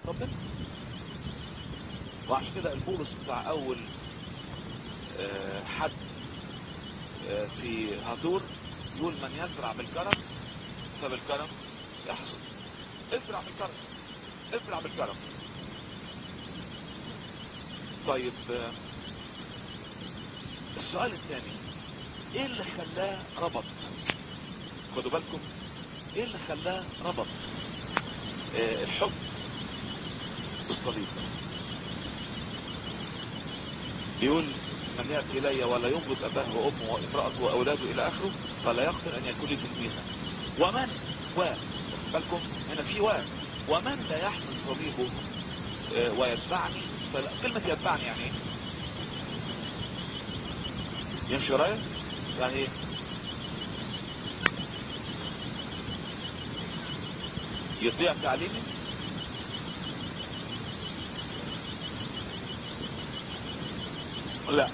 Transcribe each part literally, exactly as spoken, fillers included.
ربنا. وعشان كده البولس بتاع اول آه حد آه في هدور يقول من يزرع بالكرم فبالكرم يحصد. ازرع بالكرم، ازرع بالكرم. طيب آه السؤال الثاني، ايه اللي خلاه ربط؟ خدوا بالكم ايه اللي خلاه ربط آه الحب بالصليب. بيقول من يأتي إلي ولا ينبذ أباه وأمه وامرأته وأولاده إلى آخره فلا يقدر أن يكون لي تلميذا. ومن و بالكم هنا في و ومن لا يحمل صليبه آه ويتبعني. كلمة يتبعني يعني ايه؟ يمشي ورايا يعني ايه؟ يطيع تعليمي. لا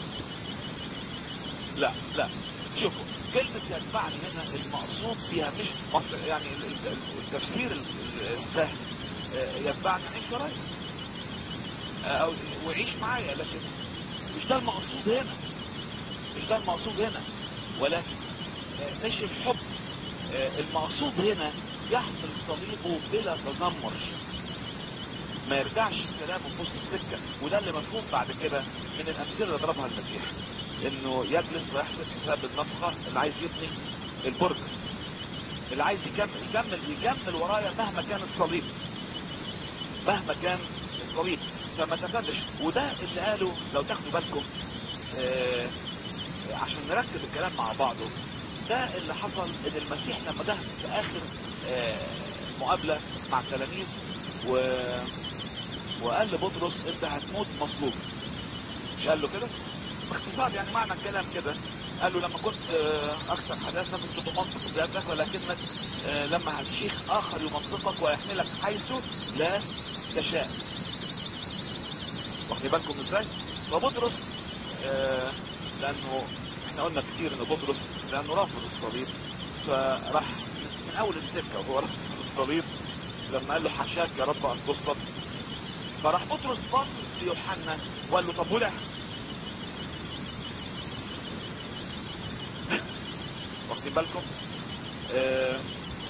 لا لا شوفوا كلمة يتبعني هنا المقصود بها مش مصر يعني التفسير السهل يتبعني عيش ورايا او وعيش معايا، لكن مش ده المقصود هنا، مش ده المقصود هنا. ولكن مش الحب المقصود هنا يحمل صليبه بلا تذمر، ما يرجعش كلامه في وسط السكه. وده اللي مفهوم بعد كده من الامثله اللي ضربها المسيح، انه يجلس ويحسب حساب النفقه اللي عايز يبني البرج، اللي عايز يكمل يكمل يكمل ورايا مهما كان الصليب، مهما كان الصليب فما تفادش. وده اللي قاله لو تاخدوا بالكم آه عشان نركب الكلام مع بعضه، ده اللي حصل ان المسيح لما ده في اخر آه مقابله مع التلاميذ و وقال لبطرس انت هتموت مصلوب. مش قال له كده باختصار؟ يعني معنى الكلام كده قال له لما كنت اكثر حداثة كنت تمنطق ذاتك، ولكنك لما هتشيخ اخر يمنطقك ويحملك حيث لا تشاء. واخدين بالكم ازاي؟ فبطرس آه لانه احنا قلنا كتير ان بطرس لانه رافض الصليب، فراح من اول السكه وهو رافض الصليب لما قال له حشاك يا رب ان تصلب. فراح بطرس بص ليوحنا وقال له طب ولع؟ واخدين بالكم؟ آه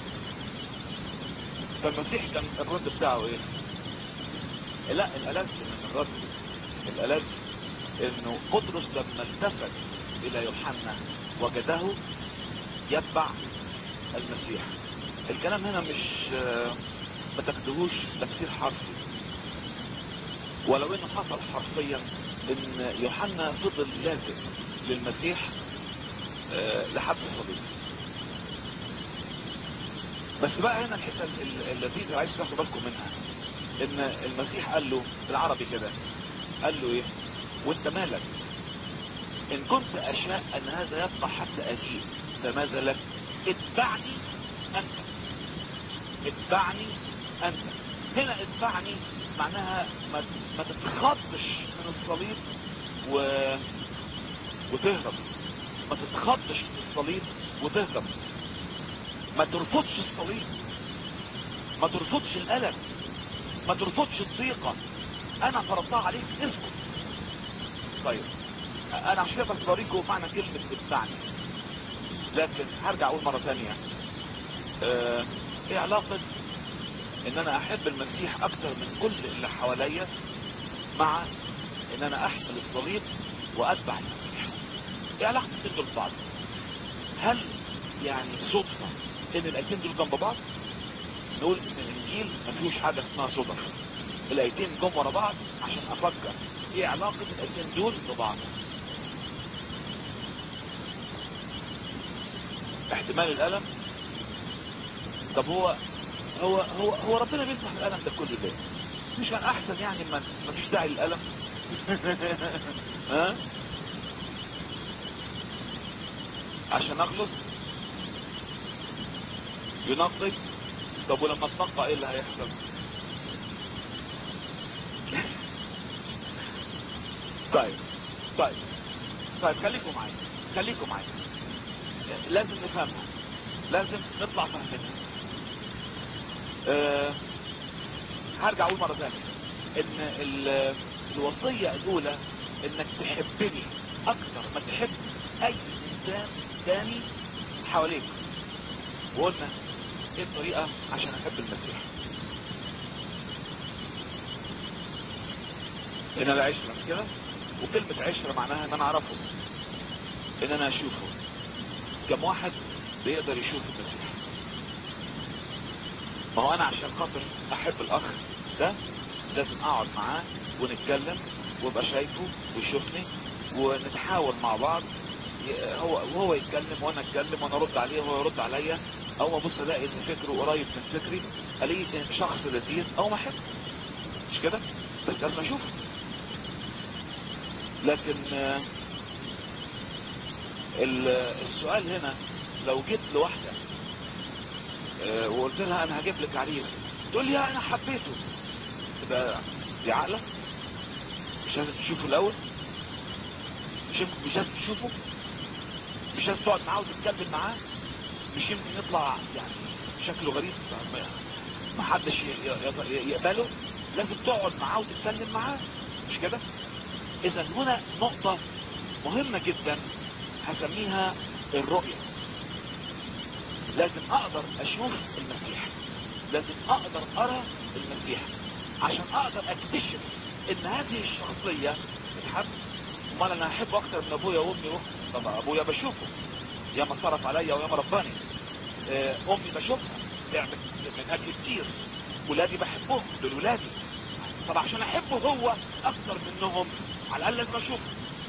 فالمسيح كان الرد بتاعه ايه؟ لا الالذ من الرد الالذ انه بطرس لما التفت الى يوحنا وجده يتبع المسيح. الكلام هنا مش آه ما تاخدوهوش تفسير حرفي، ولو انه حصل حرفيا ان يوحنا فضل لازم للمسيح أه لحد الصليب. بس بقى هنا الحته اللذيذه اللي عايز تاخدوا بالكم منها، ان المسيح قال له بالعربي كده، قال له ايه؟ وانت مالك؟ ان كنت اشاء ان هذا يبقى حتى اجيب فماذا لك؟ اتبعني انت، اتبعني انت. هنا اتبعني معناها ما, ما تتخضش من الصليب و... وتهرب، ما تتخضش من الصليب وتهرب، ما ترفضش الصليب، ما ترفضش الألم، ما ترفضش الضيقة. انا فرضتها عليك، اسكت. طيب انا عشان كده بس بوريكم معنى كلمة اتبعني، لكن هرجع اقول مرة ثانية اه ايه علاقة ان انا احب المسيح اكتر من كل اللي حواليا مع ان انا احمل الصليب واتبع المسيح؟ ايه علاقة الاثنين دول ببعض؟ هل يعني صدفة ان الايتين دول جنب بعض؟ نقول ان الانجيل ما فيهوش حاجة اسمها صدف، الايتين جم ورا بعض عشان افكر ايه علاقة الايتين دول ببعض. احتمال الالم. طب هو هو هو هو ربنا بيسمح الالم ده كله ليه؟ مش كان احسن يعني ما فيش داعي للالم؟ ها عشان اخلص ينقي. طب ولما تنقى ايه اللي هيحصل؟ طيب طيب طيب خليكم معايا، خليكم معايا، لازم نفهمها، لازم نطلع فهمتها. أه هرجع اقول مرة ثانية ان ال- الوصية الاولى انك تحبني اكتر ما تحب اي انسان تاني حواليك. وقلنا ايه الطريقة عشان احب المسيح؟ ان انا عشرة مش كده؟ وكلمة عشرة معناها ان انا اعرفه، ان انا اشوفه. كم واحد بيقدر يشوف المسيح؟ ما هو انا عشان خاطر احب الاخ ده لازم اقعد معاه ونتكلم وابقى شايفه ويشوفني ونتحاور مع بعض، ي- هو وهو يتكلم وانا اتكلم وانا ارد عليه وهو يرد عليا، او ما ابص الاقي ان فكره قريب من فكري، الاقيه شخص لذيذ او ما احبه. مش كده؟ بس لازم اشوفه. لكن آه، ال- السؤال هنا، لو جيت لواحدة آه، وقلت لها انا هجيب لك عريس، تقول لي يا انا حبيته، تبقى دي عقلة؟ مش لازم تشوفه الاول؟ مش يمكن- مش لازم تشوفه؟ مش لازم تقعد معاه وتتكلم معاه؟ مش يمكن يطلع يعني شكله غريب ما ما حدش ي- ي- يقبله؟ لازم تقعد معاه وتتكلم معاه. مش كده؟ اذا هنا نقطة مهمة جدا هسميها الرؤية. لازم اقدر اشوف المسيح، لازم اقدر ارى المسيح عشان اقدر اكتشف ان هذه الشخصية تتحب. امال انا احبه اكتر من ابويا وامي واختي؟ طب ابويا بشوفه ياما صرف عليا وياما رباني، آه، امي بشوفها تعمل من اكل كتير، ولادي بحبهم دول ولادي. طب عشان احبه هو اكتر منهم على الاقل لازم اشوفه.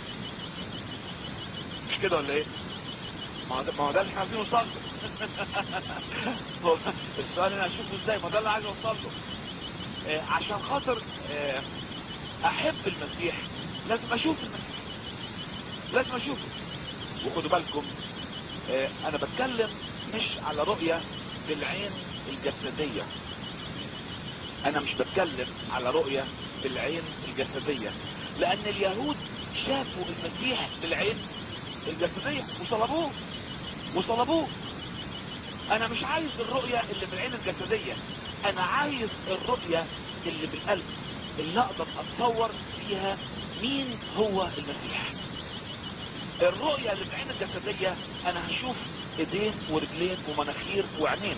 مش كده ولا ايه؟ ما هو ده ما هو ده اللي احنا عايزين نوصل له. هو السؤال انا اشوفه ازاي؟ ما ده اللي عايز اوصل له. آه، عشان خاطر آه، احب المسيح لازم اشوف المسيح، لازم اشوفه. وخدوا بالكم آه، انا بتكلم مش على رؤية بالعين الجسدية، انا مش بتكلم على رؤية بالعين الجسدية، لان اليهود شافوا المسيح بالعين الجسدية وصلبوه وصلبوه. انا مش عايز الرؤية اللي بالعين الجسدية، انا عايز الرؤية اللي بالقلب، اللي اقدر اتصور فيها مين هو المسيح. الرؤية اللي بالعين الجسدية انا هشوف ايدين ورجلين ومناخير وعينين.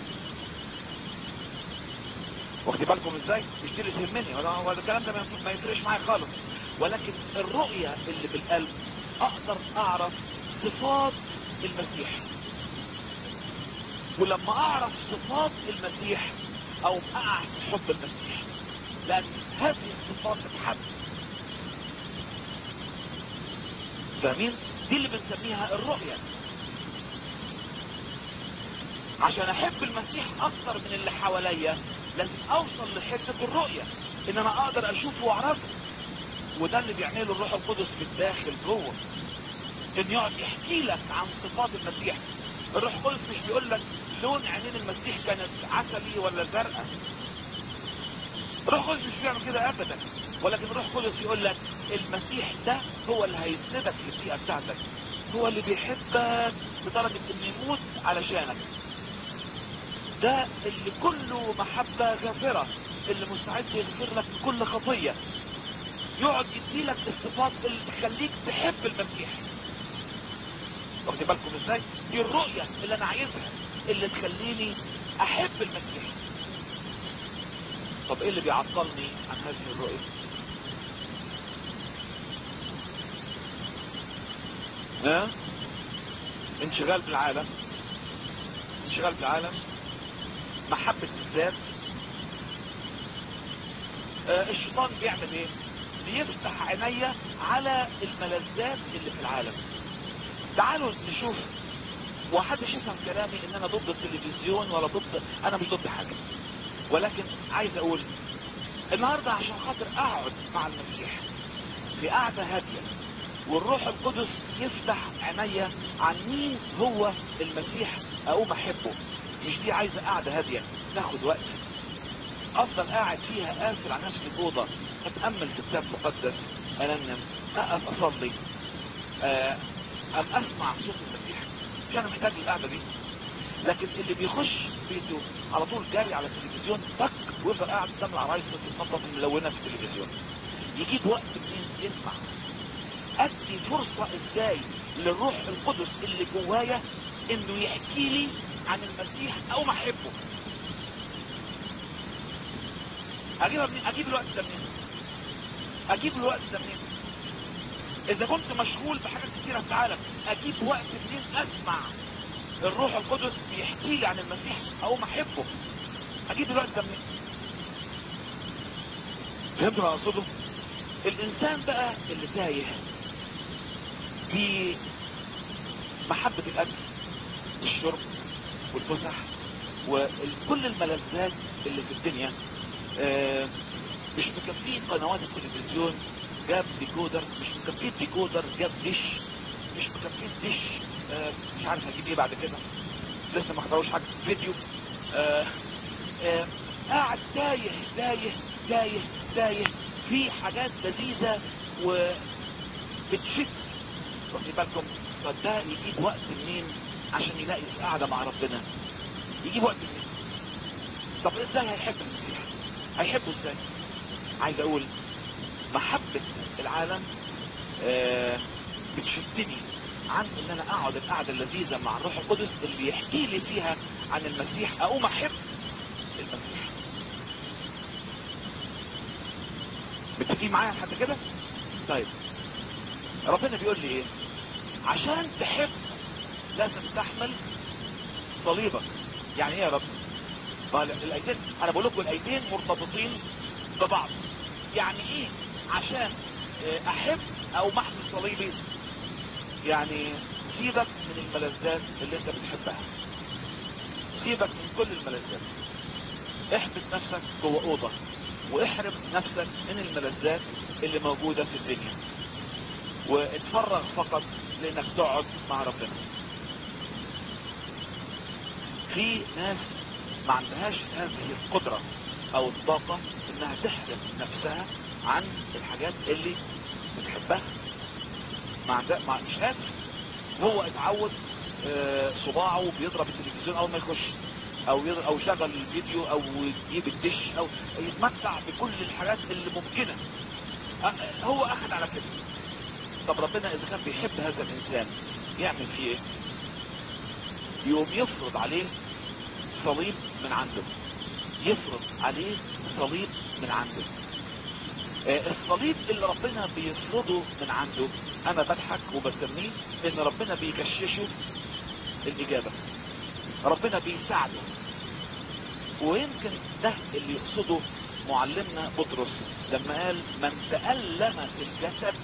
واخد بالكم ازاي؟ مش دي اللي تهمني، ولا هو الكلام ده ما يفرقش معايا خالص. ولكن الرؤية اللي بالقلب اقدر اعرف صفات المسيح، ولما اعرف صفات المسيح او اقع في حب المسيح، لان هذه الصفات تتحب. فاهمين؟ دي اللي بنسميها الرؤية. عشان احب المسيح اكتر من اللي حواليا لازم اوصل لحتة الرؤية، ان انا اقدر اشوفه واعرفه. وده اللي بيعمله الروح القدس في الداخل جوه، ان يقعد يحكي لك عن صفات المسيح. الروح القدس مش بيقول لك لون عينين المسيح كانت عسلي ولا زرقاء، الروح القدس مش بيعمل كده ابدا. ولكن الروح القدس يقول لك المسيح ده هو اللي هيسندك في البيئة بتاعتك، هو اللي بيحبك لدرجة انه يموت علشانك، ده اللي كله محبة غافرة، اللي مستعد يغفر لك كل خطية. يقعد يديلك الصفات اللي تخليك تحب المسيح. واخد بالكم ازاي؟ دي الرؤية اللي انا عايزها، اللي تخليني احب المسيح. طب ايه اللي بيعطلني عن هذه الرؤية؟ ها؟ انشغال بالعالم، انشغال بالعالم، محبة الذات. آه الشيطان بيعمل ايه؟ بيفتح عينيا على الملذات اللي في العالم. تعالوا نشوف، وحدش يفهم كلامي ان انا ضد التلفزيون ولا ضد، انا مش ضد حاجة، ولكن عايز اقول النهاردة عشان خاطر اقعد مع المسيح في قعدة هادية والروح القدس يفتح عينيا عن مين هو المسيح اقوم احبه، مش دي عايزة قعدة هادية تاخد وقت افضل قاعد فيها قافل على نفسي الاوضة اتأمل في كتاب مقدس، اننم اقف اصلي، آه، ام اسمع صوت المسيح؟ مش انا محتاج القعدة دي. لكن اللي بيخش بيته على طول جاري على التلفزيون طق ويفضل قاعد قدام العرايس وتتنطط ملونه في التلفزيون. يجيب وقت منين يسمع؟ ادي فرصة ازاي للروح القدس اللي جوايا انه يحكي لي عن المسيح او ما احبه؟ اجيبها منين؟ اجيب الوقت ده منين؟ اجيب الوقت ده منين؟ اذا كنت مشغول بحاجات كتيرة في العالم اجيب وقت منين اسمع الروح القدس بيحكي لي عن المسيح او ما احبه؟ اجيب الوقت ده منين؟ فهمت ما اقصده؟ الانسان بقى اللي تايه في محبة الاكل والشرب والفسح وكل الملذات اللي في الدنيا، آه مش مكفيه قنوات التلفزيون جاب ديكودر، مش مكفيه ديكودر جاب ديش، مش مكفيه ديش آه مش عارف هجيب ايه بعد كده، لسه ما اختاروش حاجة فيديو. آه آه قاعد تايه تايه تايه تايه في حاجات لذيذة وبتشد. واخدين بالكم؟ فده يجيب وقت منين عشان يلاقي قاعدة مع ربنا؟ يجيب وقت منين؟ طب ازاي هيحب المسيح؟ هيحبه ازاي؟ عايز اقول محبة العالم آه بتشدني عن ان انا اقعد القعدة اللذيذة مع الروح القدس اللي يحكي لي فيها عن المسيح اقوم احب المسيح. متفقين معايا لحد كده؟ طيب ربنا بيقول لي ايه؟ عشان تحب لازم تحمل صليبك. يعني ايه يا رب؟ الايتين انا بقول لكم الايتين مرتبطين ببعض. يعني ايه عشان احب او محمل صليبي؟ يعني سيبك من الملذات اللي انت بتحبها، سيبك من كل الملذات، احبس نفسك جوه اوضه واحرم نفسك من الملذات اللي موجودة في الدنيا واتفرغ فقط لانك تقعد مع ربنا. في ناس ما عندهاش هذه القدرة او الطاقة انها تحرم نفسها عن الحاجات اللي بتحبها، ما عندها ما مش قادر. هو اتعود اه صباعه بيضرب التلفزيون اول ما يخش او يضرب او يشغل الفيديو او يجيب الدش او يتمتع بكل الحاجات اللي ممكنة. اه هو اخذ على كده. طب ربنا اذا كان بيحب هذا الانسان يعمل فيه ايه؟ يقوم يفرض عليه صليب من عنده، يفرض عليه صليب من عنده. آه الصليب اللي ربنا بيفرضه من عنده انا بضحك وبسميه ان ربنا بيكششه الاجابة، ربنا بيساعده. ويمكن ده اللي يقصده معلمنا بطرس لما قال من تألم في الجسد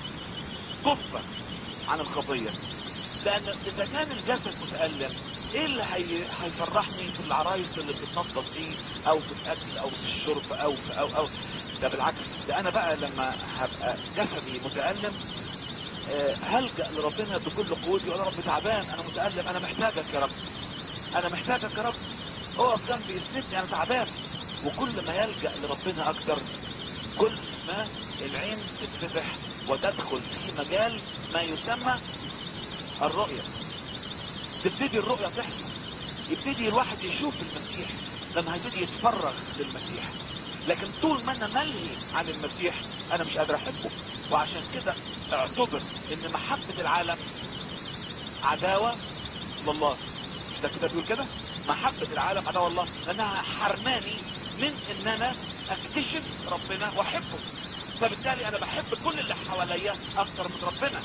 كف عن الخطية. لان اذا كان الجسد متألم ايه اللي هي... هيفرحني في العرايس اللي بتتنطط دي او في الاكل او في الشرب او في او او ده بالعكس. ده انا بقى لما هبقى جسدي متألم أه هلجأ لربنا بكل قوتي وانا رب تعبان، انا متألم، انا محتاجك يا رب، انا محتاجك يا رب، اقف جنبي اسندني انا تعبان. وكل ما يلجأ لربنا اكتر كل ما العين تتفتح وتدخل في مجال ما يسمى الرؤية. تبتدي الرؤية تحصل، يبتدي الواحد يشوف المسيح لما هيبتدي يتفرغ للمسيح. لكن طول ما انا ملهي عن المسيح انا مش قادر احبه. وعشان كده اعتبر ان محبة العالم عداوة لله. مش ده كده بيقول كده؟ محبة العالم عداوة الله، لانها حرماني من ان انا اكتشف ربنا واحبه. فبالتالي انا بحب كل اللي حواليا اكتر من ربنا.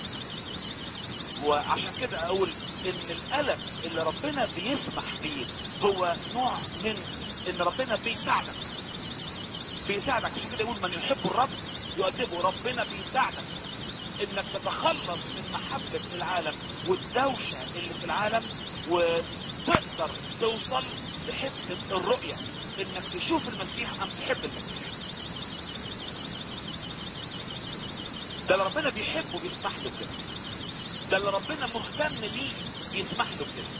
وعشان كده اقول ان الالم اللي ربنا بيسمح بيه هو نوع من ان ربنا بيساعدك بيساعدك عشان كده يقول من يحب الرب يؤدبه. ربنا بيساعدك انك تتخلص من محبة العالم والدوشة اللي في العالم وتقدر توصل لحتة الرؤية انك تشوف المسيح ام تحب المسيح. ده اللي ربنا بيحبه بيسمح له كده، ده اللي ربنا مهتم بيه بيسمح له كده.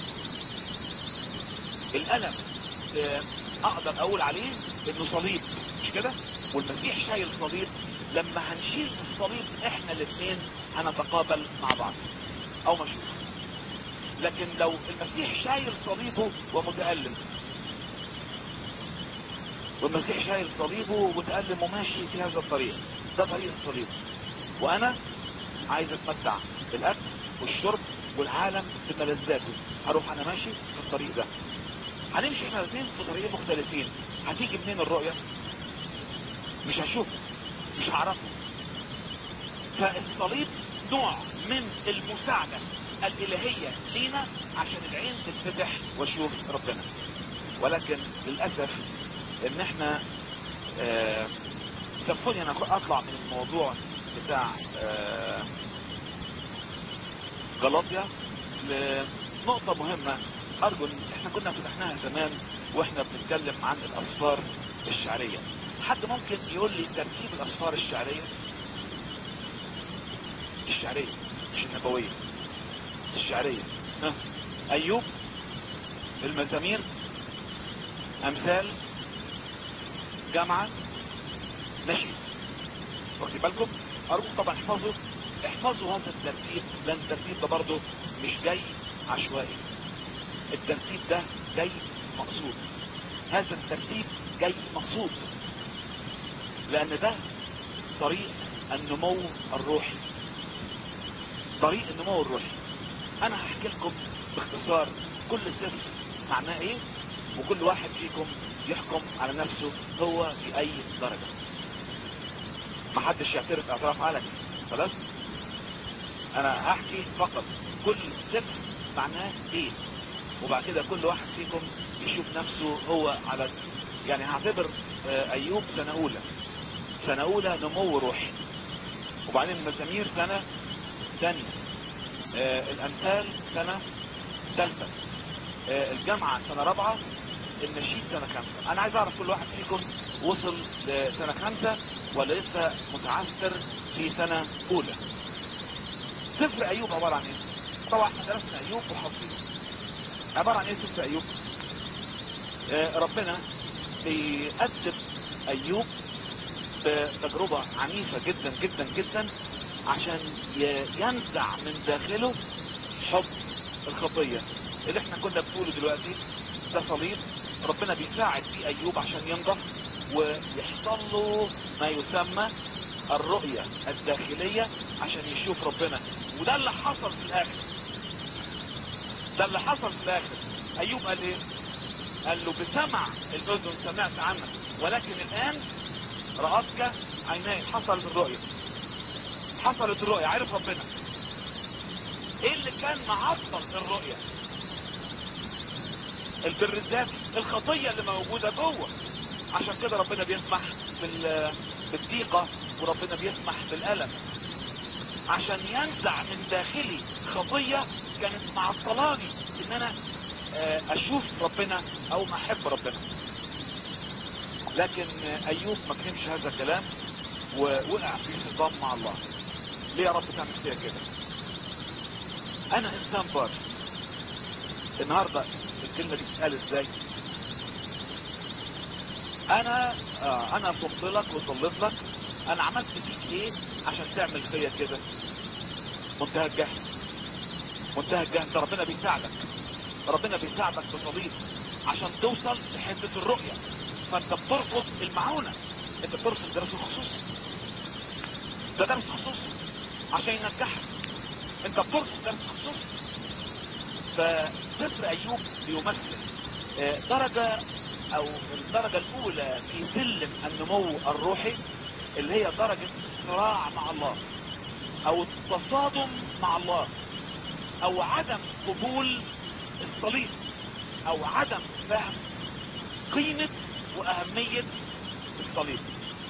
الألم اقدر اقول عليه انه صليب، مش كده؟ والمسيح شايل صليب. لما هنشيل الصليب احنا الاثنين هنتقابل مع بعض او ما نشوف. لكن لو المسيح شايل صليبه ومتألم والمسيح شايل صليبه ومتألم وماشي في هذا الطريق. ده طريق الصليب. وانا عايز اتمتع بالاكل والشرب والعالم بملذاته. هروح انا ماشي في الطريق ده. هنمشي احنا الاثنين في طريقين مختلفين. هتيجي منين الرؤية؟ مش هشوفه، مش هعرفه. فالصليب نوع من المساعدة الالهية لينا عشان العين تتفتح واشوف ربنا. ولكن للأسف ان احنا آه سامحوني انا اطلع من الموضوع بتاع آه غلاطيا لنقطة مهمة. ارجو ان احنا كنا فتحناها زمان واحنا بنتكلم عن الاسفار الشعرية. حد ممكن يقول لي ترتيب الاسفار الشعرية؟ الشعرية مش النبوية، الشعرية. ها؟ ايوب، المزامير، امثال، جامعة، نشيد. واخدين بالكم؟ ارجو طبعا احفظوا احفظوا هذا الترتيب، لان الترتيب ده برضه مش جاي عشوائي. الترتيب ده جاي مقصود. هذا الترتيب جاي مقصود لان ده طريق النمو الروحي. طريق النمو الروحي. انا هحكي لكم باختصار كل سفر معناه ايه، وكل واحد فيكم يحكم على نفسه هو في اي درجة. محدش يعترف اعتراف علني. خلاص؟ انا هحكي فقط كل سفر معناه ايه، وبعد كده كل واحد فيكم يشوف نفسه هو على، يعني هعتبر ايوب سنة اولى، سنة اولى نمو روحي، وبعدين المزامير سنة ثانية، آه الامثال سنة ثالثة، آه الجامعة سنة رابعة، النشيد سنة خمسة. انا عايز اعرف كل واحد فيكم وصل لسنة خمسة ولا لسه متعثر في سنة اولى. سفر ايوب عبارة عن ايه؟ طبعا احنا درسنا ايوب وحافظينه. عبارة عن ايه سفر ايوب؟ آه ربنا بيقدم ايوب بتجربة عنيفة جدا جدا جدا عشان ينزع من داخله حب الخطية اللي احنا كنا بنقوله دلوقتي. ده صليب ربنا بيساعد فيه ايوب عشان ينضف ويحصل له ما يسمى الرؤية الداخلية عشان يشوف ربنا. وده اللي حصل في الاخر. ده اللي حصل في الاخر. ايوب قال ايه؟ قال له بسمع الاذن سمعت عنك ولكن الان رأتك عيناي. حصلت الرؤية. حصلت الرؤية. عرف ربنا. ايه اللي كان معطل الرؤية؟ البر الذاتي، الخطية اللي موجودة جوه. عشان كده ربنا بيسمح بالضيقة وربنا بيسمح بالألم عشان ينزع من داخلي خطية كانت معطلاني ان انا اشوف ربنا او ما احب ربنا. لكن ايوب ما فهمش هذا الكلام ووقع في صدام مع الله. ليه يا رب تعمل فيها كده؟ انا انسان بار. النهاردة الكلمة دي بتتقال ازاي؟ انا آه انا صمت لك وصلت لك. انا عملت فيك ايه عشان تعمل فيا كده؟ منتهى الجهل. منتهى الجهل. ده ربنا بيساعدك. ربنا بيساعدك بصليب عشان توصل لحتة الرؤية. فانت بترفض المعونة. انت بترفض درس الخصوص. ده درس خصوص عشان ينجحك. انت بترفض درس خصوص. فسفر ايوب بيمثل درجة او الدرجة الاولى في سلم النمو الروحي اللي هي درجة صراع مع الله او التصادم مع الله او عدم قبول الصليب او عدم فهم قيمة واهمية الصليب.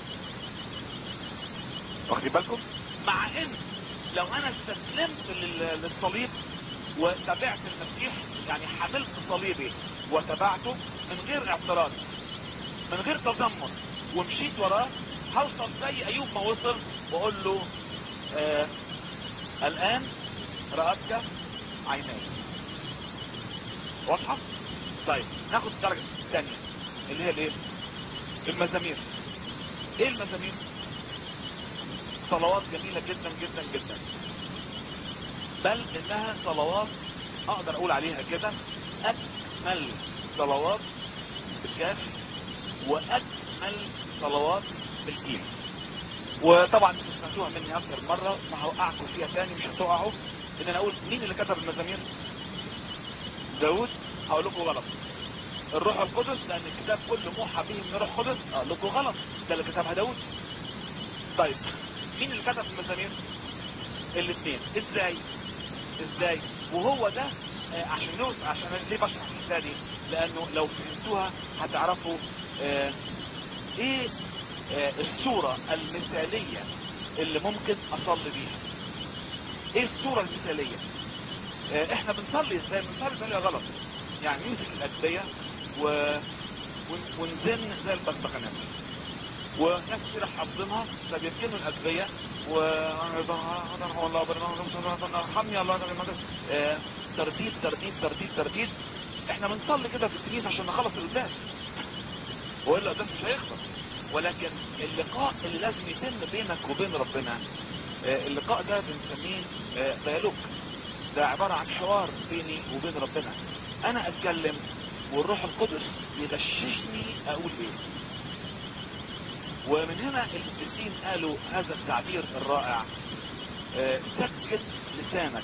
واخدين بالكم؟ مع ان لو انا استسلمت للصليب وتابعت المسيح، يعني حملت صليبي وتبعته من غير اعتراض من غير تذمر ومشيت وراه، هوصل زي ايوب ما وصل واقول له آه الان رأتك عيناي. واضحة؟ طيب ناخد الدرجة الثانية اللي هي الايه؟ المزامير. ايه المزامير؟ صلوات جميلة جدا جدا جدا، بل انها صلوات اقدر اقول عليها كده اجمل صلوات بالكاف واجمل اجمل صلوات في الجيل. وطبعا انتوا سمعتوها مني اكتر مرة، ما هوقعكم فيها تاني، مش هتقعوا ان انا اقول مين اللي كتب المزامير. داود. هقول لكم غلط. الروح القدس، لان الكتاب كله موحى به من الروح القدس. اقول لكم غلط، ده اللي كتبها داود. طيب مين اللي كتب المزامير؟ الاثنين. ازاي ازاي وهو ده آه عشان نوز عشان ليه بشرح الحكايه دي؟ لانه لو فهمتوها هتعرفوا آه ايه آه الصورة المثالية اللي ممكن اصلي بيها. ايه الصورة المثالية؟ آه احنا بنصلي ازاي؟ بنصلي بطريقة غلط، يعني نمسك الأدبية و... ونزن زي البغبغانات، وناس كتير حافظينها فبيركنوا الأدبية و الله ارحمني الله آه ترديد ترديد ترديد ترديد. احنا بنصلي كده في الكنيسة عشان نخلص القداس، والا القداس مش هيخلص. ولكن اللقاء اللي لازم يتم بينك وبين ربنا، آه اللقاء ده بنسميه آه ديالوج. ده عبارة عن حوار بيني وبين ربنا. انا اتكلم والروح القدس يغششني اقول ايه. ومن هنا القديسين قالوا هذا التعبير الرائع: آه سكت لسانك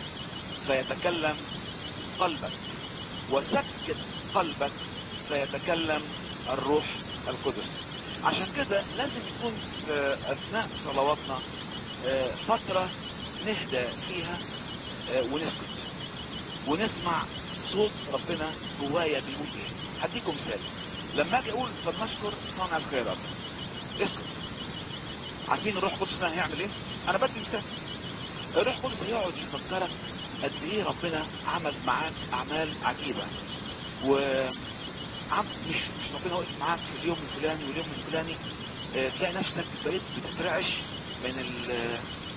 فيتكلم قلبك، وسكت قلبك فيتكلم الروح القدس. عشان كده لازم يكون في اثناء صلواتنا آه فترة نهدى فيها آه ونسكت ونسمع صوت ربنا جوايا بيقول ايه. هديكم مثال. لما اجي اقول فلنشكر صانع الخيرات، اسكت. عارفين الروح القدس ده هيعمل ايه؟ انا بدي مثال. الروح القدس هيقعد يفكرك قد ايه ربنا عمل معاك اعمال عجيبة، و عم مش مش ربنا واقف معاك في اليوم الفلاني واليوم الفلاني. اه تلاقي نفسك بقيت بتترعش من ال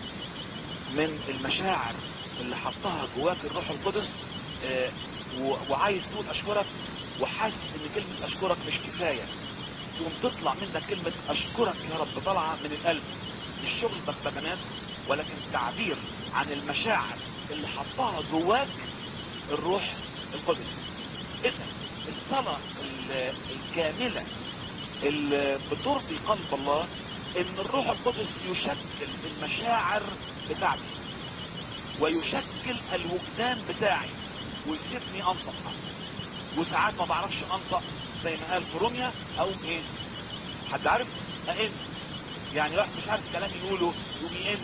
من المشاعر اللي حطها جواك الروح القدس، اه وعايز تقول اشكرك، وحاسس ان كلمة اشكرك مش كفاية، تقوم تطلع منك كلمة اشكرك يا رب طالعة من القلب، مش شغل بغبغانات، ولكن تعبير عن المشاعر اللي حطها جواك الروح القدس. اذا الصلاة الكاملة اللي بترضي قلب الله ان الروح القدس يشكل المشاعر بتاعتي ويشكل الوجدان بتاعي ويسيبني انطق. وساعات ما بعرفش انطق زي ما قال في روميا، او ايه حد عارف أئن، يعني واحد مش عارف كلام يقوله يقوم يئن،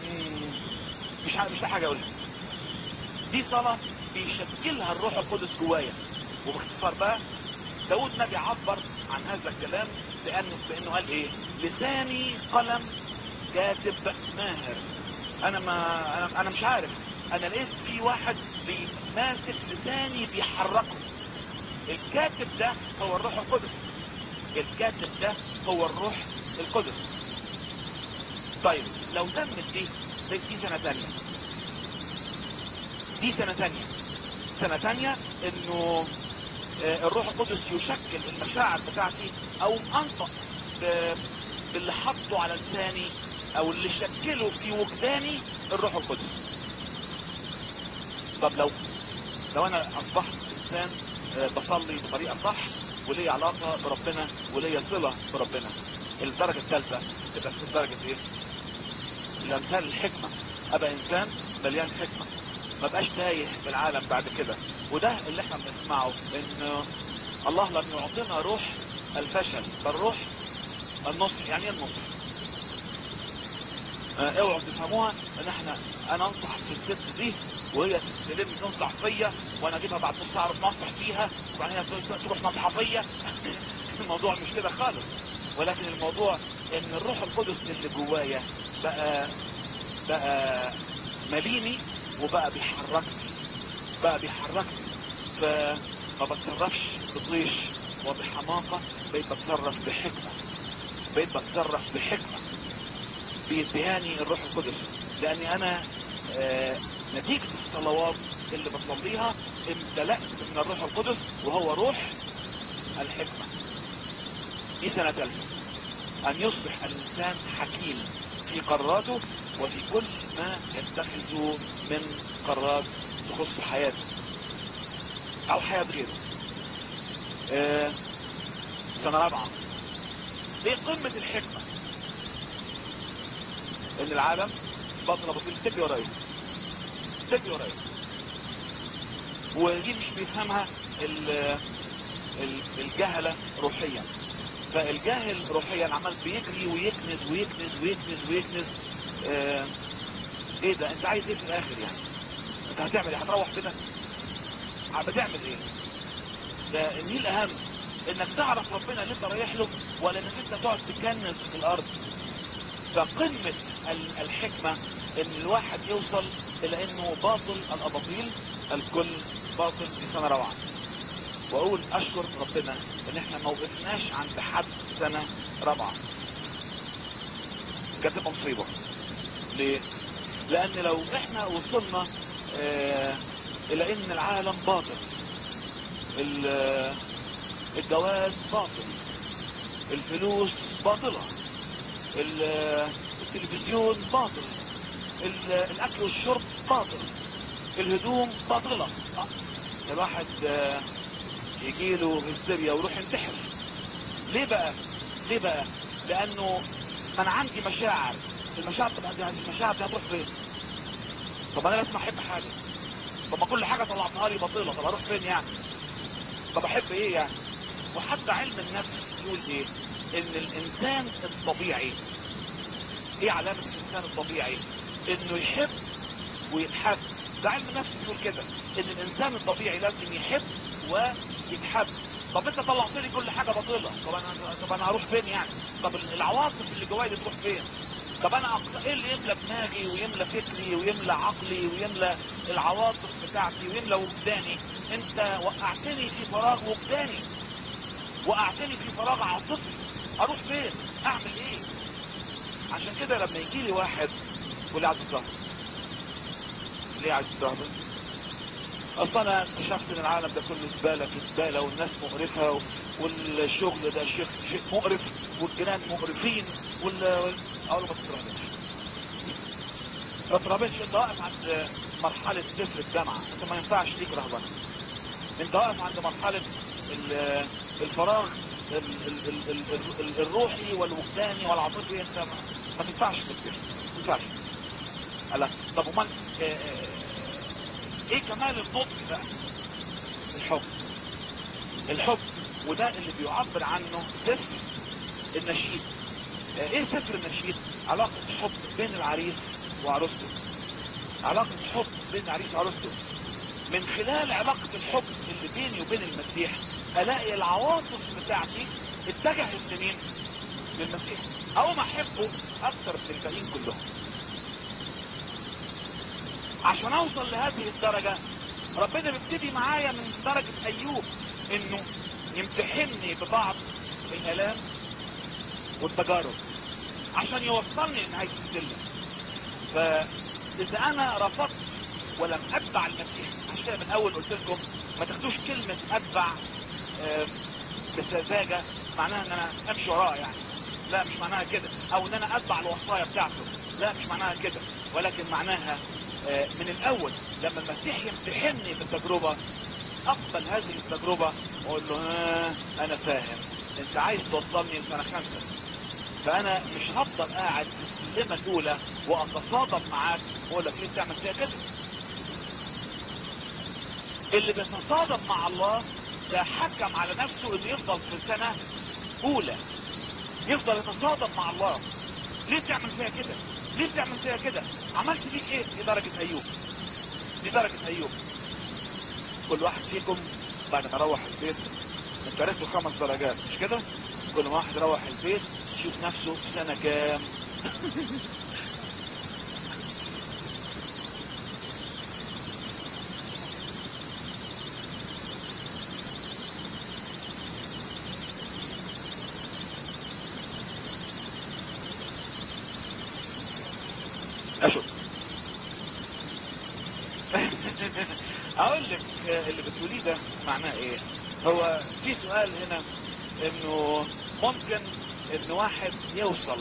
مش عارف مش حاجة اقولها. دي صلاة بيشكلها الروح القدس جوايا. وباختصار بقى داود نبي عبر عن هذا الكلام لانه بانه قال ايه: لساني قلم كاتب ماهر. انا ما انا, أنا مش عارف، انا لقيت في واحد بيماسك لساني بيحركه. الكاتب ده هو الروح القدس. الكاتب ده هو الروح القدس. طيب لو تمت دي دي سنة تانية، دي سنة تانية سنة تانية انه الروح القدس يشكل المشاعر بتاعتي او انطق باللي حطه على لساني او اللي شكله في وجداني الروح القدس. طب لو لو انا اصبحت انسان بصلي بطريقة صح ولي علاقة بربنا ولي صلة بربنا، الدرجة الثالثة تبقى في درجة ايه؟ الامثال الحكمة. ابقى انسان مليان حكمة، ما بقاش تايه في العالم بعد كده. وده اللي احنا بنسمعه، ان الله لم يعطينا روح الفشل بل روح النصر. يعني ايه النصر؟ اه اوعوا تفهموها ان احنا انا انصح في الست دي وهي تستلمني تنصح فيا وانا اجيبها بعد نص ساعه نصح فيها وبعدين تروح نصحى فيا. الموضوع مش كده خالص، ولكن الموضوع ان الروح القدس اللي جوايا بقى بقى مليني وبقى بيحركني بقى بيحركني فما بتصرفش بطيش وبحماقة، بقيت بتصرف بحكمة بقيت بتصرف بحكمة بيدهاني الروح القدس. لاني انا آه نتيجة الصلوات اللي بصليها امتلأت من الروح القدس وهو روح الحكمة. دي سنة ثالثة، ان يصبح الانسان حكيم في قراراته وفي كل ما يتخذه من قرارات تخص حياته او حياة غيره. آه سنة رابعة، ايه قمة الحكمة؟ ان العالم باطل بطيل. تجي ورايا تجي ورايا ودي مش بيفهمها الجهلة روحيا. فالجاهل روحيا عمال بيجري ويكنز ويكنز ويكنز ويكنز. اه ايه ده؟ انت عايز ايه في الاخر يعني؟ انت هتعمل ايه؟ هتروح كده بتعمل ايه؟ ده النيل اهم انك تعرف ربنا اللي انت رايح له، ولا انك انت تقعد تكنز في الارض. فقمة الحكمة ان الواحد يوصل الى انه باطل الاباطيل الكل باطل في سنة روعة. واقول اشكر ربنا ان احنا ما وقفناش عند حد سنة رابعة. كانت تبقى مصيبة. ليه؟ لان لو احنا وصلنا اه الى ان العالم باطل، الجواز باطل، الفلوس باطلة، التلفزيون باطل، الاكل والشرب باطل، الهدوم باطلة، الواحد يجيله هستيريا ويروح ينتحر. ليه بقى؟ ليه بقى؟ لانه من عندي مشاعر، المشاعر طب هذه المشاعر دي هتروح فين؟ طب انا لازم احب حاجة، طب ما كل حاجة طلعتها لي باطلة، طب اروح فين يعني؟ طب احب ايه يعني؟ وحتى علم النفس يقول ايه؟ ان الانسان الطبيعي، ايه علامة الانسان الطبيعي؟ انه يحب ويتحب. ده علم النفس يقول كده، ان الانسان الطبيعي لازم يحب ويتحب. طب انت طلعت لي كل حاجة باطلة، طب انا طب انا هروح فين يعني؟ طب العواطف اللي جوايا دي تروح فين؟ طب انا أقص... ايه اللي يملى دماغي ويملى فكري ويملى عقلي ويملى العواطف بتاعتي ويملى وجداني؟ انت وقعتني في فراغ وجداني، وقعتني في فراغ عاطفي، اروح فين؟ اعمل ايه؟ عشان كده لما يجي لي واحد يقول لي عايز الزهر، ليه عايز الزهر؟ اصلا انا اكتشفت ان العالم ده كله زباله في زباله، والناس مقرفه، والشغل ده شيء شيء مقرف، والجيران مقرفين، وال اقول له ما تترهبش ما تترهبش. انت واقف عند مرحله صفر الجامعه، انت ما ينفعش ليك رهبنه. انت واقف عند مرحله الفراغ الروحي والوجداني والعاطفي، انت ما تنفعش تكتشف، ما تنفعش. لا طب امال ايه كمال النضج بقى؟ الحب. الحب وده اللي بيعبر عنه سفر النشيد. ايه سفر النشيد؟ علاقة الحب بين العريس وعروسته، علاقة الحب بين العريس وعروسته. من خلال علاقة الحب اللي بيني وبين المسيح الاقي العواطف بتاعتي اتجهت لمين؟ للمسيح، او ما احبه اكثر من الباقيين كلهم. عشان اوصل لهذه الدرجة ربنا بيبتدي معايا من درجة ايوب، انه يمتحني ببعض الالام والتجارب عشان يوصلني لنهاية السلم. فاذا انا رفضت ولم اتبع المسيح، عشان كده من اول قلت لكم ما تاخدوش كلمة اتبع بسذاجة معناها ان انا امشي وراه يعني، لا مش معناها كده. او ان انا اتبع الوصايا بتاعته، لا مش معناها كده. ولكن معناها من الاول لما المسيح يمتحني بالتجربة اقبل هذه التجربة واقول له ها انا فاهم انت عايز توصلني لسنة خمسة، فانا مش هفضل قاعد في السلمة الاولى واتصادم معاك واقول لك ليه تعمل فيها كده. اللي بيتصادم مع الله ده حكم على نفسه انه يفضل في سنة اولى، يفضل يتصادم مع الله. ليه تعمل فيها كده؟ ليه تعمل فيها كده؟ عملت فيك ايه؟ دي درجة ايوب، دي درجة ايوب. كل واحد فيكم بعد ما روح البيت انت عرفتوا خمس درجات مش كده؟ كل ما واحد روح البيت يشوف نفسه في سنة كام. اشوف اقول لك اللي بتقوليه ده معناه ايه. هو في سؤال هنا انه ممكن ان واحد يوصل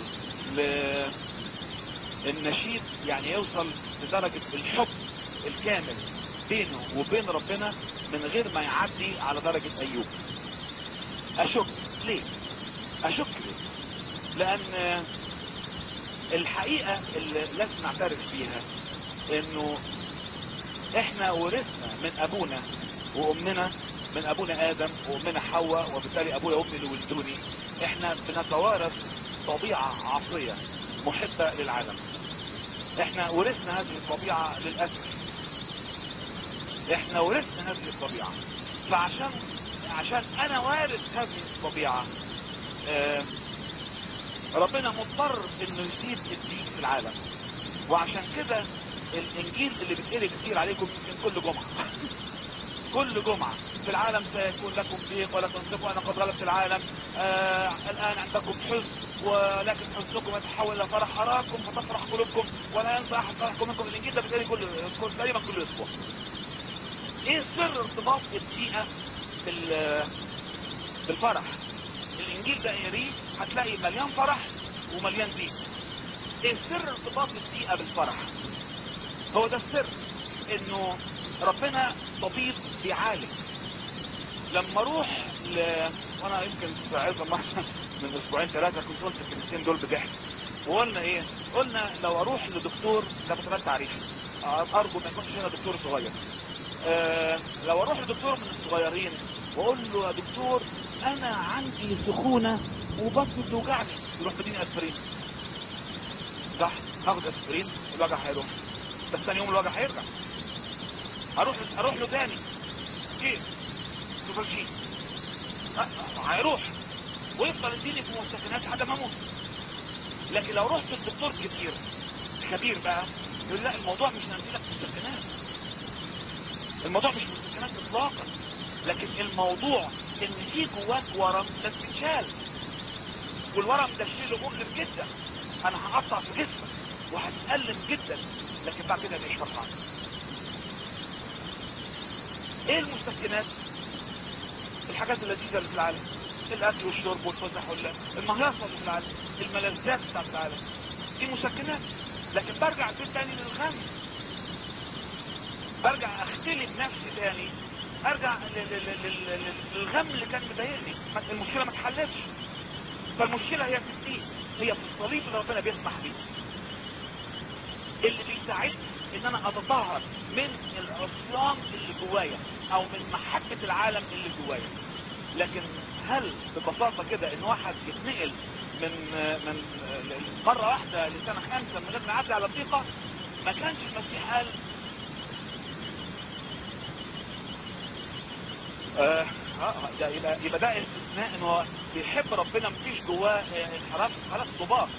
للنشيد، يعني يوصل لدرجة الحب الكامل بينه وبين ربنا من غير ما يعدي على درجة ايوب. اشك ليه؟ اشك ليه؟ لان الحقيقة اللي لازم نعترف بيها انه احنا ورثنا من ابونا وامنا، من ابونا ادم وامنا حواء، وبالتالي ابويا وامي اللي ولدوني، احنا بنتوارث طبيعة عصية محبة للعالم. احنا ورثنا هذه الطبيعة للأسف، احنا ورثنا هذه الطبيعة. فعشان عشان انا وارث هذه الطبيعة، اه ربنا مضطر انه يسيب الدين في العالم. وعشان كده الانجيل اللي بيتقري كتير عليكم يمكن كل جمعة كل جمعة: في العالم سيكون لكم ضيق ولا تنصفوا، انا قد غلبت العالم، آه الان عندكم حزن ولكن حزنكم يتحول الى فرح، اراكم فتفرح قلوبكم ولا ينسى احد فرحكم منكم. الانجيل ده بيتقري كل كل تقريبا كل اسبوع. ايه سر ارتباط الدقيقة بالفرح؟ الانجيل ده قريه هتلاقي مليان فرح ومليان ضيق. ايه سر ارتباط الدقيقة بالفرح؟ هو ده السر، انه ربنا طبيب بيعالج. لما اروح ل... وانا يمكن في عظة مرة من اسبوعين ثلاثة كنت قلت الكلمتين دول بضحك، وقلنا ايه؟ قلنا لو اروح لدكتور، ده بطلات تعريف، ارجو ما يكونش هنا دكتور صغير، أه لو اروح لدكتور من الصغيرين واقول له يا دكتور انا عندي سخونة وبطني بتوجعني، يروح بديني اسبرين، صح؟ هاخد اسبرين الوجع هيروح، بس ثاني يوم الوجع هيرجع. اروح اروح له تاني كيف سوبرشين، هيروح ويفضل يديني في مسكنات لحد ما اموت. لكن لو رحت للدكتور كتير خبير بقى يقول لا الموضوع مش هنديلك مسكنات، الموضوع مش مسكنات اطلاقا، لكن الموضوع ان في جواك ورم لازم يتشال، والورم ده شيء مؤلم جدا، انا هقطع في جسمك وهتألم جدا، لكن بعد كده مش فرحان. ايه المسكنات؟ الحاجات اللذيذة اللي في العالم، الاكل والشرب والفسح والمهيصة اللي في العالم، الملذات بتاعت العالم، دي مسكنات. لكن برجع البيت تاني للغم، برجع اختلي بنفسي تاني، ارجع للغم اللي كان مضايقني، المشكلة ما اتحلتش. فالمشكلة هي في الدين، هي في الصليب اللي ربنا بيسمح بيه، اللي بيساعدني ان انا اتطهر من العصيان اللي جوايا او من محبة العالم اللي جوايا. لكن هل ببساطة كده ان واحد يتنقل من من مرة واحدة لسنة خمسة من غير ما يعدي على الضيقة؟ ما كانش المسيح قال آه ده يبقى, يبقى ده استثناء انه بيحب ربنا، مفيش جواه انحراف، خلاص طباع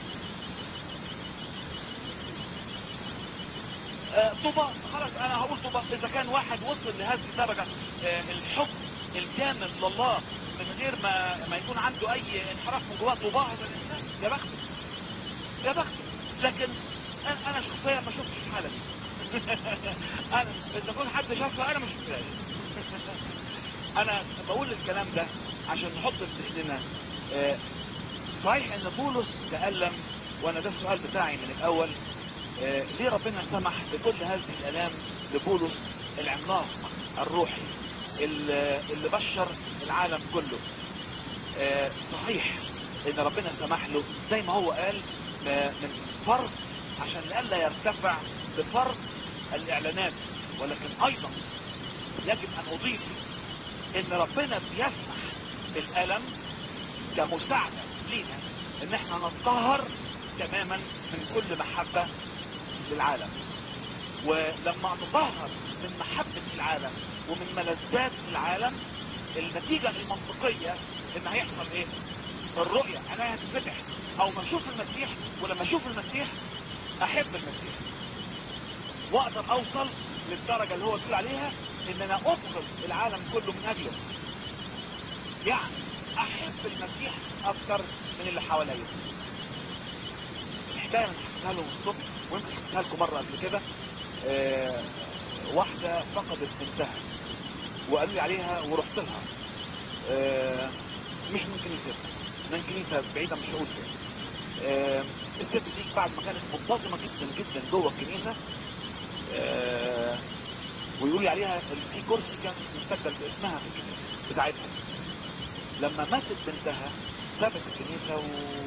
آه طباع خلاص. انا هقول طباع. اذا كان واحد وصل لهذه الدرجة آه الحب الكامل لله من غير ما ما يكون عنده اي انحراف من جواه، طباع هذا الانسان، يا بخته يا بخته. لكن انا, أنا شخصيا ما شفتش الحالة دي انا اذا كنت حد شافها انا مش شفتهاش انا بقول الكلام ده عشان نحط في ذهننا آه صحيح ان بولس تألم، وانا ده السؤال بتاعي من الاول، آه ليه ربنا سمح بكل هذه الالام لبولس العملاق الروحي اللي بشر العالم كله؟ آه صحيح ان ربنا سمح له زي ما هو قال من فرض عشان لألا يرتفع بفرض الاعلانات، ولكن ايضا يجب ان اضيف ان ربنا بيسمح بالألم كمساعدة لينا ان احنا نتطهر تماما من كل محبة للعالم. ولما نتطهر من محبة العالم ومن ملذات العالم، النتيجة المنطقية ان هيحصل ايه؟ الرؤية انا هتفتح، او ما اشوف المسيح، ولما اشوف المسيح احب المسيح، واقدر اوصل للدرجة اللي هو بيقول عليها ان انا ابغض العالم كله من اجله، يعني احب المسيح اكتر من اللي حواليا. الحكاية انا حكيتها لهم الصبح ويمكن حكيتها لكم مرة قبل كده. أه واحدة فقدت بنتها وقالوا لي عليها ورحت لها، أه مش من كنيستها، من كنيسة بعيدة مش هقول فين. أه الست دي بعد ما كانت منتظمة جدا جدا جوه الكنيسة، أه ويقول لي عليها في كرسي كان مستقبل باسمها في الكنيسة بتاعتها، لما ماتت بنتها سابت الكنيسة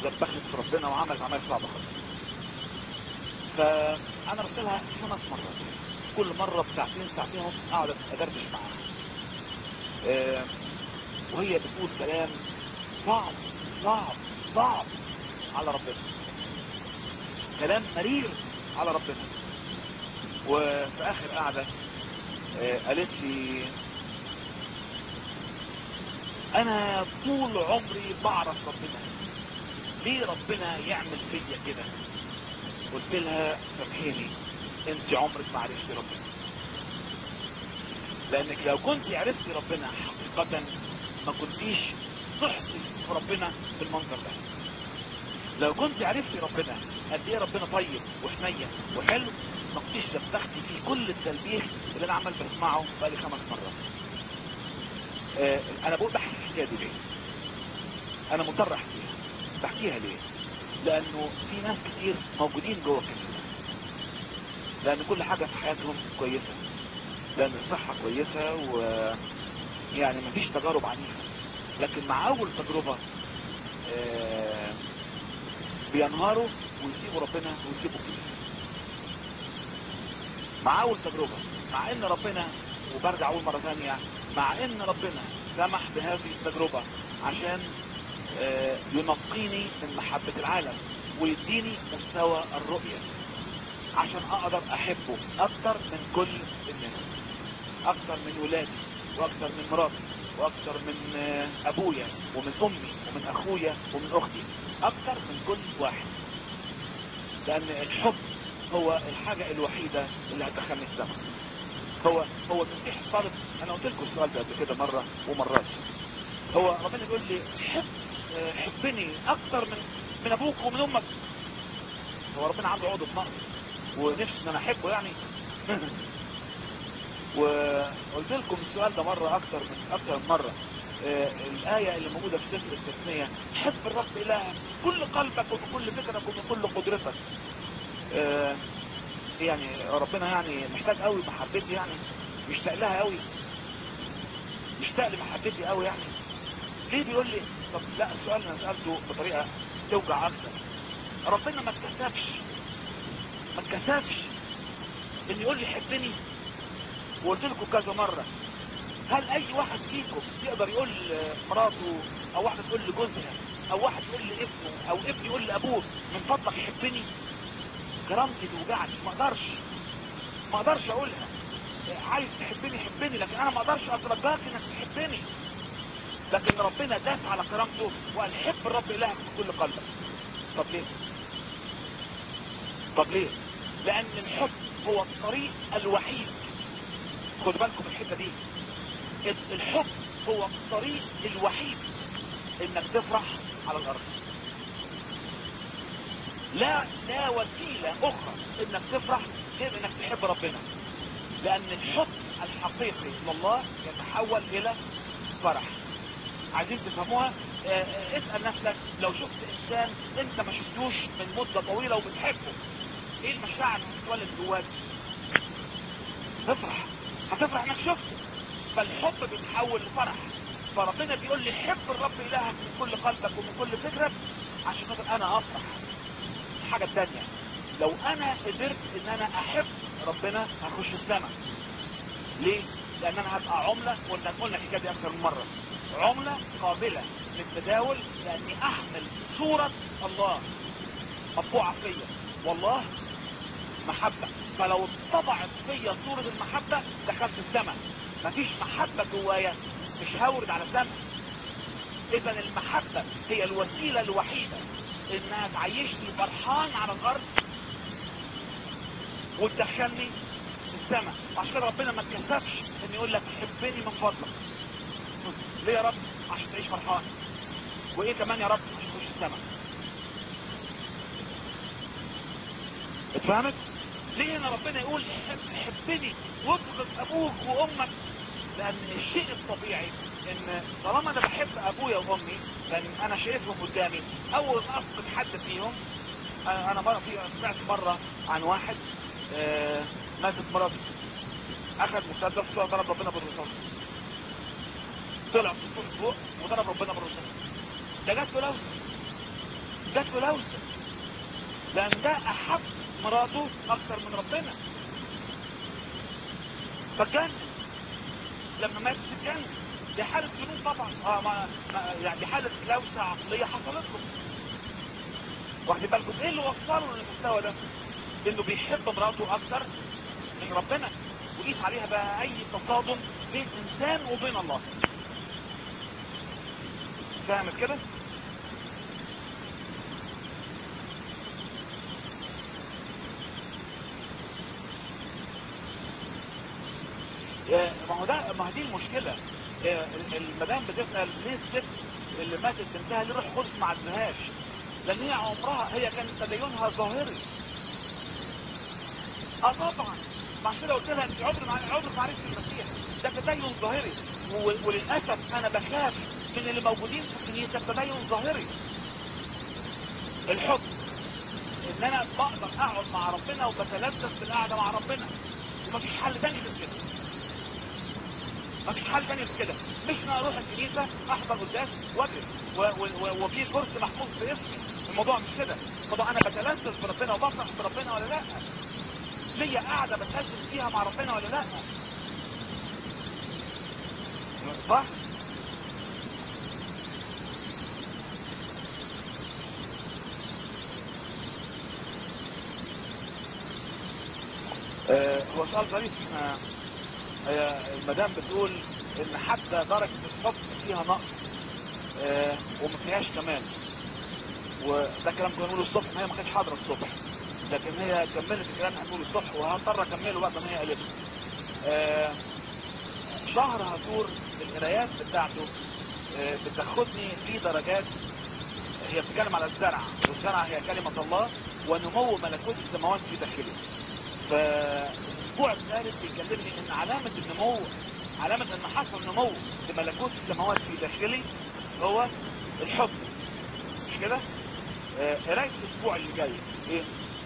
ودبخت في ربنا وعملت عمل صعبة خالص. فانا رحت لها خمس مرات، كل مرة بساعتين ساعتين ونص اقعد ادردش معاها. اه وهي بتقول كلام صعب صعب صعب على ربنا، كلام مرير على ربنا. وفي اخر قعدة اه قالت لي انا طول عمري بعرف ربنا، ليه ربنا يعمل فيا كده؟ قلت لها سامحيني، انت عمرك ما عرفتي ربنا، لانك لو كنت عرفتي ربنا حقيقة ما كنتيش تحصي في ربنا بالمنظر ده. لو كنت عرفتي ربنا قد ايه ربنا طيب وحنين وحلو ما كنتيش دبختي فيه كل التلبيخ اللي انا عمال بسمعه بقالي خمس مرات. اه انا بقول بحكي الحكايه دي ليه؟ انا مضطر احكيها. بحكيها ليه؟ لانه في ناس كتير موجودين جوه الكنيسه، لان كل حاجه في حياتهم كويسه، لان الصحه كويسه ويعني مفيش تجارب عنيفه، لكن مع اول تجربه آه بينهاروا ويسيبوا ربنا ويسيبوا الكنيسه. مع اول تجربه، مع ان ربنا، وبرجع اقول مره ثانيه، مع ان ربنا سمح بهذه التجربه عشان آه ينقيني من محبه العالم ويديني مستوى الرؤيه عشان اقدر احبه اكتر من كل الناس، اكتر من ولادي واكتر من مراتي واكتر من ابويا ومن امي ومن اخويا ومن اختي، اكتر من كل واحد. لان الحب هو الحاجة الوحيدة اللي هتدخلني السماء. هو هو المسيح الصالح. انا قلت لكم السؤال ده قبل كده مرة ومرات. هو ربنا بيقول لي حب حبني اكتر من من ابوك ومن امك. هو ربنا عنده عقدة نقص ونفسي ان انا احبه يعني؟ وقلت لكم السؤال ده مرة اكتر من اكتر من مرة. آه الآية اللي موجودة في سفر التثنية، حب الرب إلهك كل قلبك وبكل فكرك وبكل قدرتك. آه يعني ربنا يعني محتاج قوي محبتي، يعني مشتاق لها قوي، مشتاق لمحبتي قوي يعني. ليه بيقول لي؟ طب لا، السؤال اللي انا سألته بطريقة توجع اكتر. ربنا ما اتكسفش ما اتكسفش ان يقول لي حبني. وقلت لكم كذا مرة، هل اي واحد فيكم يقدر يقول مراته او واحدة تقول لجوزها او واحد يقول لابنه او ابن يقول لابوه من فضلك حبني؟ كرامتي توجعني، ما اقدرش ما اقدرش اقولها. عايز تحبني حبني، لكن انا ما اقدرش اترجاك انك تحبني. لكن ربنا داس على كرامته وقال حب الرب الهك بكل قلبك. طب ليه؟ طب ليه؟ لان الحب هو الطريق الوحيد. خدوا بالكم الحته دي، الحب هو الطريق الوحيد انك تفرح على الارض. لا لا وسيلة اخرى انك تفرح غير انك تحب ربنا، لان الحب الحقيقي لله يتحول الى فرح. عايزين تفهموها؟ اسأل نفسك، لو شفت انسان انت ما شفتوش من مدة طويلة وبتحبه، ايه المشاعر اللي بتتولد جواك؟ تفرح، هتفرح انك شفته. فالحب بيتحول لفرح. فربنا بيقول لي حب الرب الهك من كل قلبك ومن كل فكرك عشان خاطر انا افرح. الحاجة الثانية، لو انا قدرت ان انا احب ربنا هخش السماء. ليه؟ لان انا هبقى عملة، قلنا قلنا الحكاية دي اكثر من مرة، عملة قابلة للتداول، لاني احمل صورة الله مطبوعة فيا، والله محبة. فلو طبعت فيا صورة المحبة دخلت السماء. مفيش محبة جوايا مش هورد على السماء. اذا المحبة هي الوسيلة الوحيدة انها تعيشني فرحان على الارض وتدخلني السماء. وعشان كده ربنا ما اتكسفش ان يقول لك حبني من فضلك. ليه يا رب؟ عشان تعيش فرحان. وايه كمان يا رب؟ عشان تخش السماء. اتفهمت؟ ليه هنا ربنا يقول حب حبني وابغض ابوك وامك؟ لان الشيء الطبيعي ان طالما انا بحب ابويا وامي، لان انا شايفهم قدامي، اول ما افقد حد فيهم. انا مرة في سمعت مرة عن واحد آه ماتت مراته، اخذ مسدس وضرب ربنا بالرصاص، طلع في السور فوق وضرب ربنا بالرصاص. ده جات له لوزة، جات له لوثة، لان ده احب مراته اكتر من ربنا، فاتجنن. لما مات اتجنن. دي حالة جنون طبعا. اه ما ما- يعني دي حالة لوثة عقلية حصلت له. واخدين بالكم ايه اللي وصله للمستوى ده؟ انه بيحب مراته اكتر من ربنا، وقيس عليها بقى اي تصادم بين انسان وبين الله. فاهمت كده؟ آه، ما هو ده، ما هي دي المشكلة. آه، المدام بتسأل ليه الست اللي ماتت بنتها ليه روح قدس ما عدهاش؟ لان هي عمرها، هي كان تدينها ظاهري. اه طبعا، مع كده قلت لها انت عمر مع عمر ما عرفت المسيح، ده تدين ظاهري. و- وللاسف انا بخاف من اللي موجودين في الكنيسه تدين ظاهري. الحب ان انا بقدر اقعد مع ربنا وبتلذذ بالقعده مع ربنا، ومفيش حل تاني غير كده. مفيش حل تاني غير كده. مش انا اروح الكنيسه احضر قداس واجري و- و- و- وفي كرسي محفوظ باسمي. الموضوع مش كده. الموضوع انا بتلذذ بربنا وبفرح بربنا ولا لا؟ ليا قاعده بتلذذ فيها مع ربنا ولا لا؟ صح؟ آه، هو سؤال ظريف. آه، هي المدام بتقول ان حتى درجة الحب فيها نقص، آه، وما فيهاش كمان. وده كلام كنا نقوله الصبح، ما هي ما كانتش حاضرة الصبح، لكن هي كملت الكلام اللي هنقوله الصبح، وهضطر اكمله بقى ما هي قالته. آه، شهر هزور القرايات بتاعته آه، بتاخدني في درجات. هي بتتكلم على الزرع، والزرع هي كلمة الله ونمو ملكوت السماوات في داخله. فالاسبوع الثالث بيكلمني ان علامة النمو، علامة ان حصل نمو لملكوت السماوات في داخلي هو الحب. مش كده؟ آه، قراية الاسبوع اللي جاي ايه؟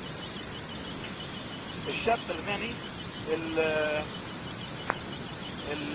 الشاب الغني ال ال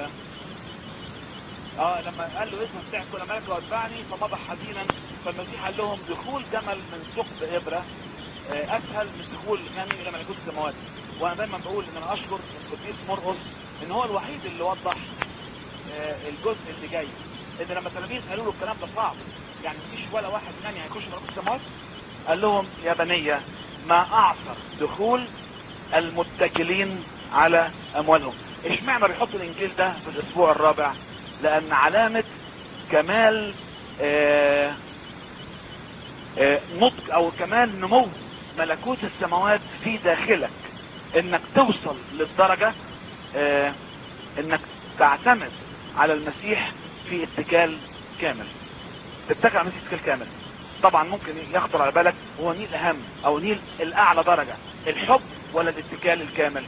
اه لما قال له اسم بتاع كل ملك واتبعني فمضى حزينا، فالمسيح قال لهم دخول جمل من ثقب ابره آه، اسهل من دخول غني الى ملكوت السماوات. وانا دايما بقول ان انا اشكر القديس مرقس ان هو الوحيد اللي وضح آه، الجزء اللي جاي، ان لما التلاميذ قالوا له الكلام ده صعب، يعني مفيش ولا واحد غني هيخش ملكوت السماوات، قال لهم يا بنية ما اعصر دخول المتكلين على اموالهم. اشمعنى بيحطوا الانجيل ده في الاسبوع الرابع؟ لان علامة كمال آه آه نضج او كمال نمو ملكوت السماوات في داخلك، انك توصل للدرجة آه انك تعتمد على المسيح في اتكال كامل. تتكل على المسيح اتكال كامل. طبعا ممكن يخطر على بالك هو نيل اهم او نيل الاعلى درجة، الحب ولا الاتكال الكامل؟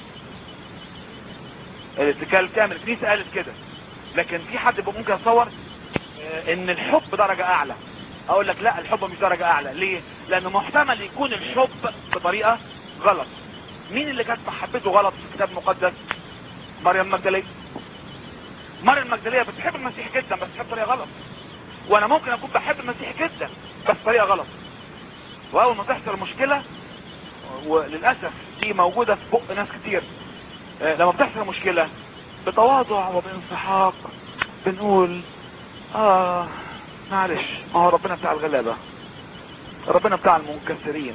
الاتكال الكامل. الكنيسة قالت كده، لكن في حد ممكن يتصور ان الحب درجة اعلى. اقول لك لا، الحب مش درجة اعلى. ليه؟ لانه محتمل يكون الحب بطريقة غلط. مين اللي كانت محبته غلط في الكتاب المقدس؟ مريم المجدلية. مريم المجدلية بتحب المسيح جدا بس بتحب بطريقة غلط، وانا ممكن اكون بحب المسيح جدا بس بطريقة غلط. واول ما تحصل مشكلة، وللأسف دي موجودة في بق ناس كتير، لما بتحصل مشكلة بتواضع وبانسحاق بنقول اه معلش، ما هو ربنا بتاع الغلابة، ربنا بتاع المنكسرين.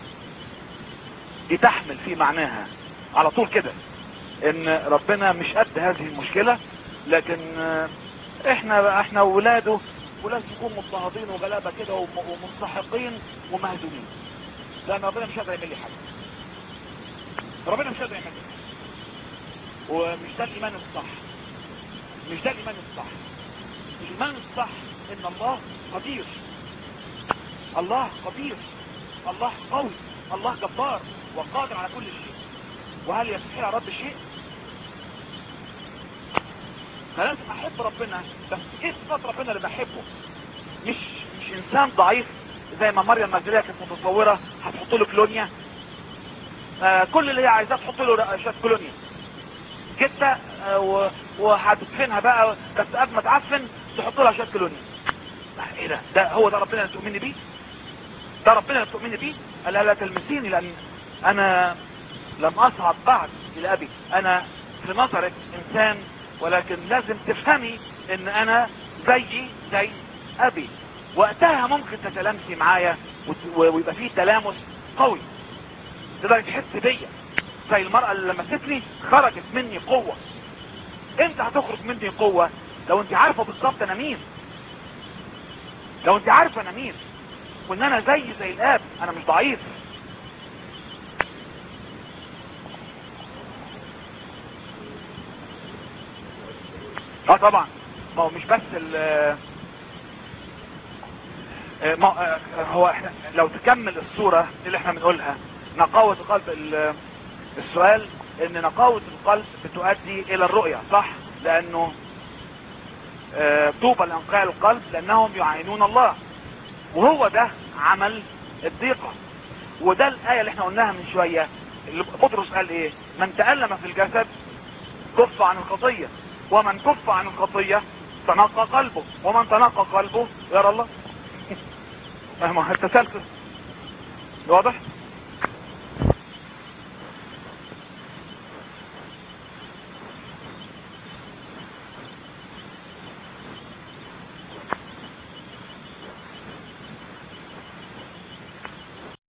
دي تحمل في معناها على طول كده ان ربنا مش قد هذه المشكلة، لكن احنا احنا ولاده ولازم نكون مضطهدين وغلابة كده ومنسحقين ومهزومين، لان ربنا مش قادر يعمل لي حاجة. ربنا مش قادر يعمل لي حاجة، ومش ده الايمان الصح. مش ده الايمان الصح. الايمان الصح ان الله قدير، الله قدير، الله قوي، الله جبار وقادر على كل شيء. وهل يستطيع رب شيء؟ فلازم احب ربنا، بس ايه صفات ربنا اللي بحبه؟ مش مش انسان ضعيف زي ما مريم المجدلية كانت متصورة هتحط له كلونيا. آه كل اللي هي عايزاه تحط له شويه كلونيا جدة، آه وهتدفنها بقى، بس قبل ما تعفن تحط لها شويه كلونيا. ايه ده ده هو ده ربنا اللي تؤمني بيه؟ ده ربنا اللي تؤمني بيه؟ قال لا تلمسيني لان انا لم اصعد بعد الى ابي، انا في نظرك انسان ولكن لازم تفهمي ان انا زيي زي ابي. وقتها ممكن تتلامسي معايا ويبقى فيه تلامس قوي، تقدر تحس بيا زي المرأة اللي لمستني خرجت مني قوة. انت هتخرج مني قوة لو انت عارفة بالظبط انا مين، لو انت عارفة انا مين وان انا زي زي الاب، انا مش ضعيف. اه طبعا، ما هو مش بس ال ما هو احنا لو تكمل الصورة اللي احنا بنقولها نقاوة القلب، السؤال ان نقاوة القلب بتؤدي الى الرؤية، صح؟ لانه طوبى لانقياء القلب لانهم يعينون الله، وهو ده عمل الضيقة. وده الآية اللي احنا قلناها من شوية اللي بطرس قال ايه؟ من تألم في الجسد كف عن الخطية، ومن كف عن الخطية تنقى قلبه، ومن تنقى قلبه يرى الله. التسلسل واضح؟